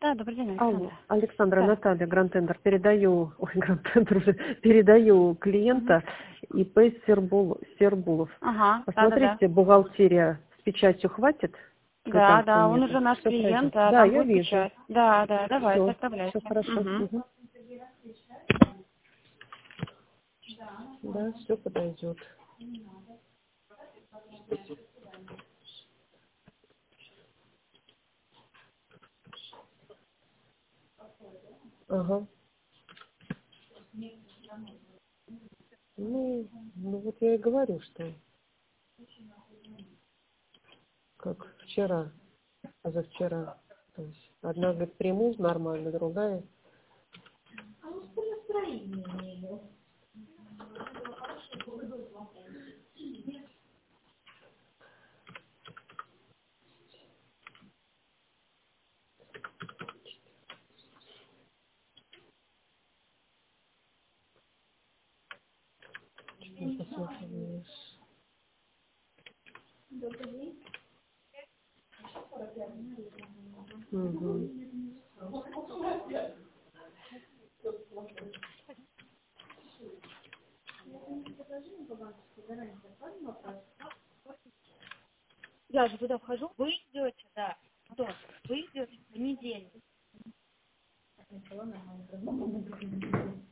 Да, добрый день, Алло, Александра. Александра, Да. Наталья, Гранд-Тендер. Передаю, Гранд-Тендер уже, передаю клиента ИП Сербулов. Ага, да. Посмотрите, бухгалтерия с печатью хватит? Да, Квитанции он нету. уже наш Все клиент, пройдет. да, Да, там я будет вижу. печать. Да, давайте, Все отправляйте. хорошо. Угу. Мгм. Да, все подойдет. Ага. Ну вот я и говорю, что как вчера, позавчера. То есть одна говорит, приму нормально, другая. Не посмотришь. Угу. Я же туда вхожу. Вы идете, да. Антон, вы идете в понедельник.